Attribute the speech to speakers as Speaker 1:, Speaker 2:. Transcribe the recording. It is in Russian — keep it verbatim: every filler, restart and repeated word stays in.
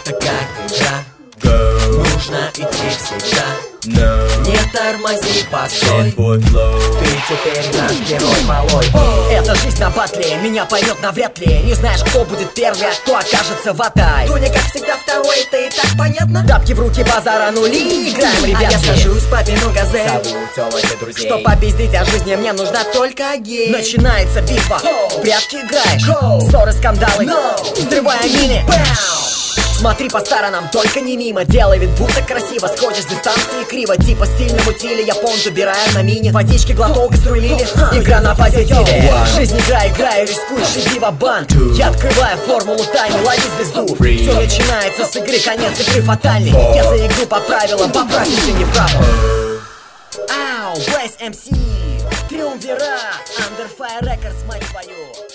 Speaker 1: это как игра. Go. Нужно идти всегда. No. Не тормози, постой. Ты теперь наш герой малой. oh.
Speaker 2: Это жизнь на батле, меня поймет навряд ли. Не знаешь, кто будет первый, а кто окажется в атай.
Speaker 1: Дуня, как всегда, второй, это и так понятно.
Speaker 2: Тапки в руки, базара нули. Играем, ребятки.
Speaker 1: А я сажусь по пину газель.
Speaker 2: Зовут телок и друзей. Чтоб попиздить о жизни, мне нужна только гей. Начинается битва, в прятки играешь. Go. Ссоры, скандалы, no. Взрывая мины. Смотри по сторонам, только не мимо. Делай вид, будто красиво. Сходишь с дистанции криво. Типа стильно мутили, я понт убираю на мини. Водички глоток и струлили. Игра на позитиве. Жизнь игра, играю, рискуешь, иди в-банк. Я открываю формулу тайны, лови звезду. Все начинается с игры, конец игры фатальный. Я за игру по правилам, поправь, если не прав. Ау, Blaze эм си, Триумвират, Under Fire Records, мать твою.